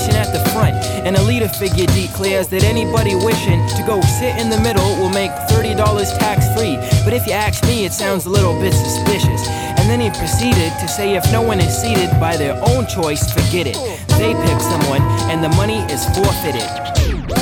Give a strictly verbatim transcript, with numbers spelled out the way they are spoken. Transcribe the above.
position at the front. And a leader figure declares that anybody wishing to go sit in the middle will make thirty dollars tax-free. But if you ask me, it sounds a little bit suspicious. And then he proceeded to say if no one is seated by their own choice, forget it. They pick someone and the money is forfeited.